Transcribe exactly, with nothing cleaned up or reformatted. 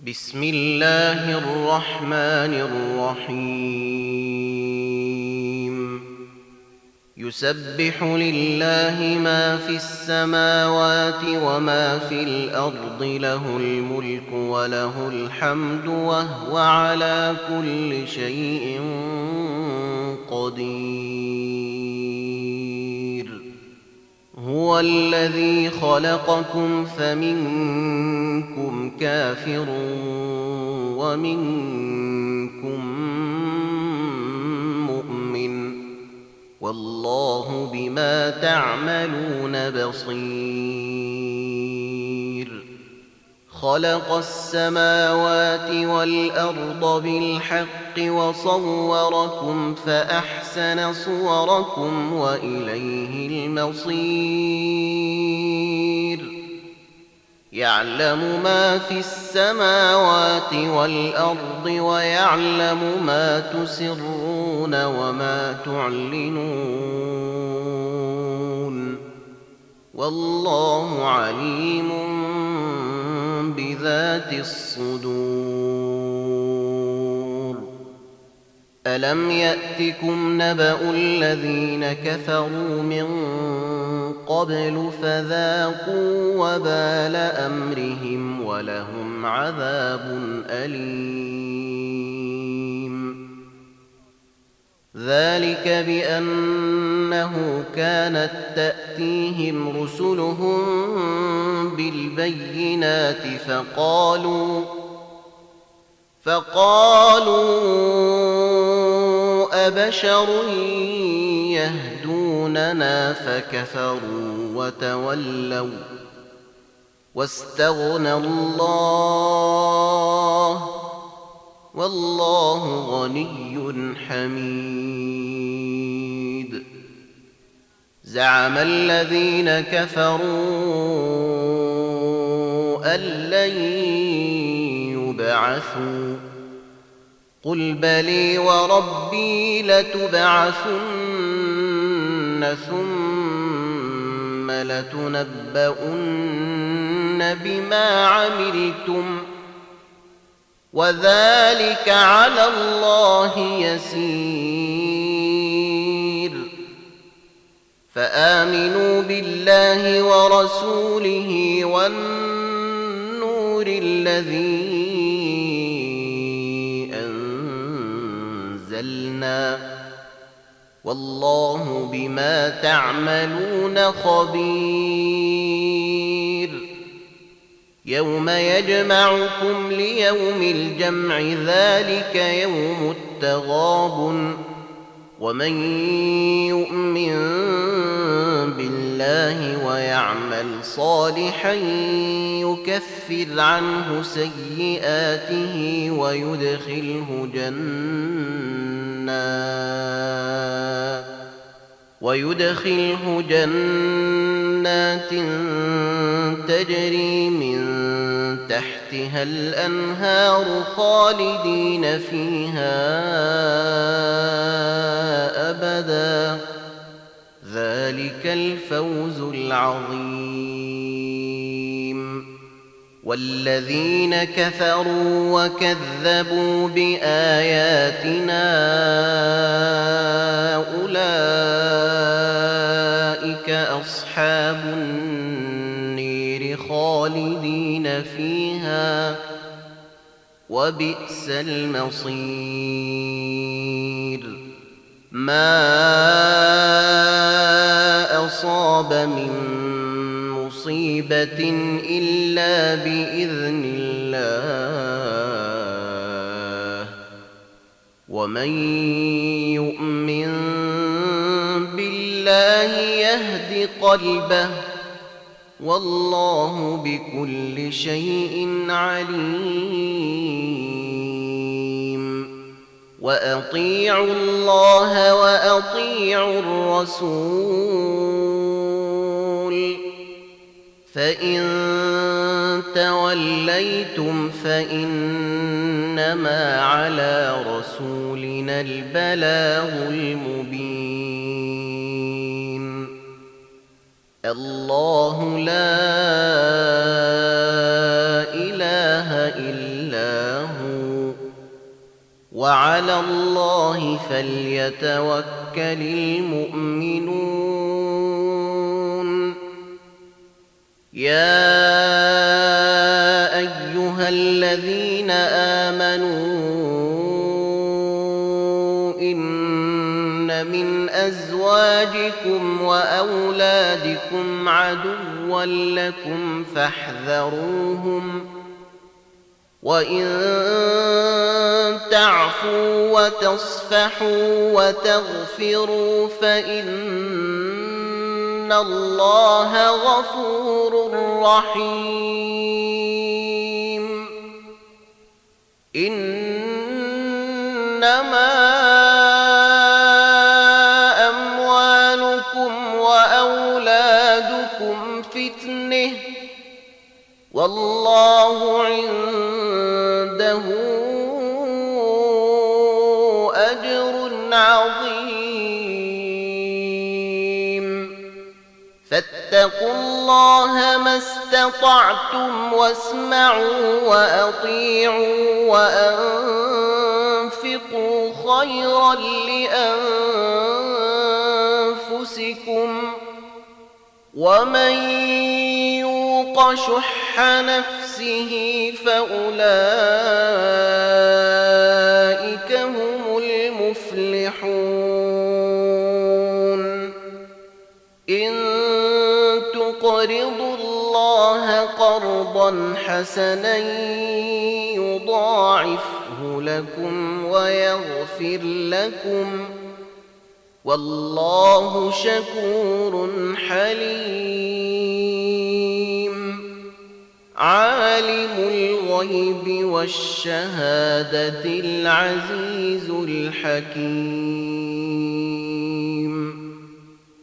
بسم الله الرحمن الرحيم يسبح لله ما في السماوات وما في الأرض له الملك وله الحمد وهو على كل شيء قدير هو الذي خلقكم فمنكم كافر ومنكم مؤمن والله بما تعملون بصير خلق السماوات والأرض بالحق وصوركم فأحسن صوركم وإليه المصير يعلم ما في السماوات والأرض ويعلم ما تسرون وما تعلنون والله عليم بذات الصدور ألم يأتكم نبأ الذين كفروا من قبل فذاقوا وبال أمرهم ولهم عذاب أليم ذلك بأنه كانت تأتيهم رسلهم بالبينات فقالوا فقالوا أبشر يهدوننا فكفروا وتولوا واستغنى الله والله غني حميد زعم الذين كفروا أن لن يبعثوا قل بلي وربي لتبعثن ثم لتنبؤن بما عملتم وذلك على الله يسير فآمنوا بالله ورسوله والنور الذي أنزلنا والله بما تعملون خبير يوم يجمعكم ليوم الجمع ذلك يوم التغابن ومن يؤمن بالله ويعمل صالحا يكفر عنه سيئاته ويدخله جنات ويدخله جنات تجري من تحتها الأنهار خالدين فيها أبدا ذلك الفوز العظيم والذين كفروا وكذبوا بآياتنا أولئك أصحاب النير خالدين فيها وبئس المصير ما أصاب من مصيبة إلا بإذن الله ومن يؤمن بالله يهد قلبه والله بكل شيء عليم وأطيعوا الله وأطيعوا الرسول فإن توليتم فإنما على رسولنا البلاغ المبين الله لا إله إلا إلا هو وعلى الله فليتوكل المؤمنون يا أيها الذين آمنوا إن من أزواجكم وأولادكم عدوا لكم فاحذروهم وإن تعفوا وتصفحوا وتغفروا فإن الله غفور رحيم إنما أموالكم وأولادكم فتنة والله عنده أجر عظيم فاتقوا الله ما استطعتم واسمعوا وأطيعوا وأنفقوا خيرا لأنفسكم ومن يوق شح نفسه فأولئك هم المفلحون إن تقرضوا الله قرضا حسنا يضاعفه لكم ويغفر لكم والله شكور حليم عالم الغيب والشهادة العزيز الحكيم